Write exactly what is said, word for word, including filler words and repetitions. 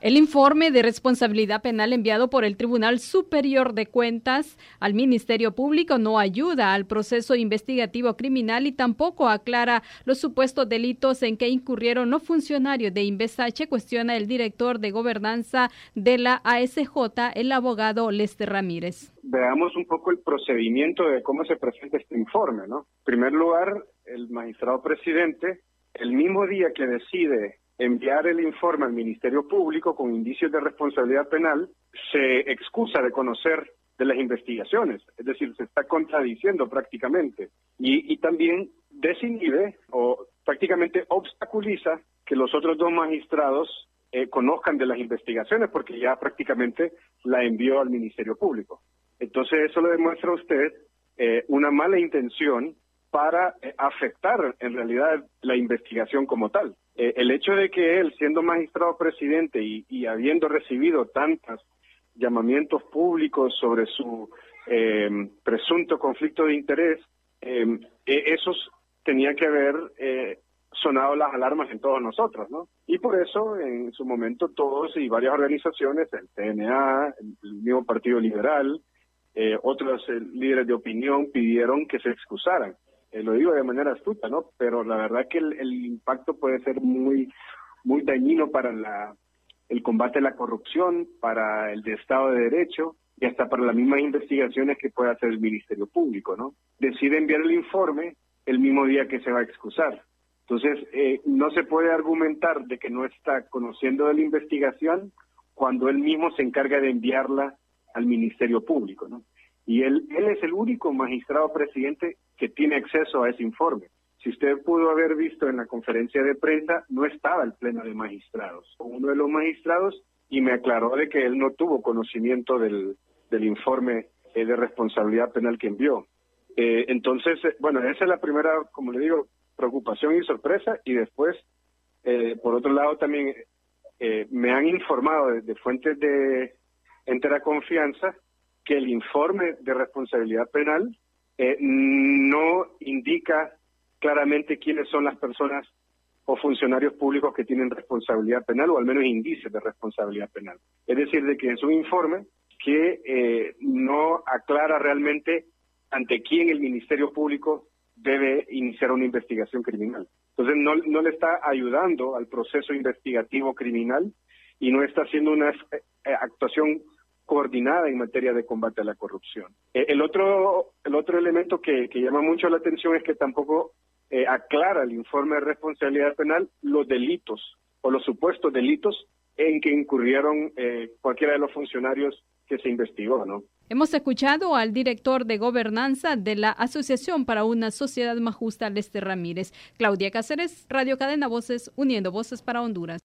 El informe de responsabilidad penal enviado por el Tribunal Superior de Cuentas al Ministerio Público no ayuda al proceso investigativo criminal y tampoco aclara los supuestos delitos en que incurrieron los funcionarios de Invesache, cuestiona el director de gobernanza de la A S J, el abogado Lester Ramírez. Veamos un poco el procedimiento de cómo se presenta este informe, ¿no? En primer lugar, el magistrado presidente, el mismo día que decide enviar el informe al Ministerio Público con indicios de responsabilidad penal, se excusa de conocer de las investigaciones, es decir, se está contradiciendo prácticamente, y, y también desinhibe o prácticamente obstaculiza que los otros dos magistrados eh, conozcan de las investigaciones, porque ya prácticamente la envió al Ministerio Público. Entonces eso le demuestra a usted eh, una mala intención para eh, afectar en realidad la investigación como tal. Eh, el hecho de que él, siendo magistrado presidente y, y habiendo recibido tantos llamamientos públicos sobre su eh, presunto conflicto de interés, eh, esos tenían que haber eh, sonado las alarmas en todos nosotros, ¿no? Y por eso, en su momento, todos y varias organizaciones, el T N A, el mismo Partido Liberal, eh, otros eh, líderes de opinión pidieron que se excusaran. Eh, lo digo de manera astuta, ¿no? Pero la verdad que el, el impacto puede ser muy, muy dañino para la, el combate a la corrupción, para el de Estado de Derecho y hasta para las mismas investigaciones que puede hacer el Ministerio Público, ¿no? Decide enviar el informe el mismo día que se va a excusar. Entonces, eh, no se puede argumentar de que no está conociendo de la investigación cuando él mismo se encarga de enviarla al Ministerio Público, ¿no? Y él, él es el único magistrado presidente que tiene acceso a ese informe. Si usted pudo haber visto en la conferencia de prensa, no estaba el pleno de magistrados. Uno de los magistrados y me aclaró de que él no tuvo conocimiento del, del informe eh, de responsabilidad penal que envió. Eh, entonces, eh, bueno, esa es la primera, como le digo, preocupación y sorpresa. Y después, eh, por otro lado, también eh, me han informado de, de fuentes de entera confianza que el informe de responsabilidad penal eh, no indica claramente quiénes son las personas o funcionarios públicos que tienen responsabilidad penal, o al menos indicios de responsabilidad penal. Es decir, de que es un informe que eh, no aclara realmente ante quién el Ministerio Público debe iniciar una investigación criminal. Entonces no, no le está ayudando al proceso investigativo criminal y no está haciendo una eh, actuación coordinada en materia de combate a la corrupción. Eh, el otro el otro elemento que, que llama mucho la atención es que tampoco eh, aclara el informe de responsabilidad penal los delitos o los supuestos delitos en que incurrieron eh, cualquiera de los funcionarios que se investigó, ¿no? Hemos escuchado al director de gobernanza de la Asociación para una Sociedad Más Justa, Lester Ramírez. Claudia Cáceres, Radio Cadena Voces, uniendo voces para Honduras.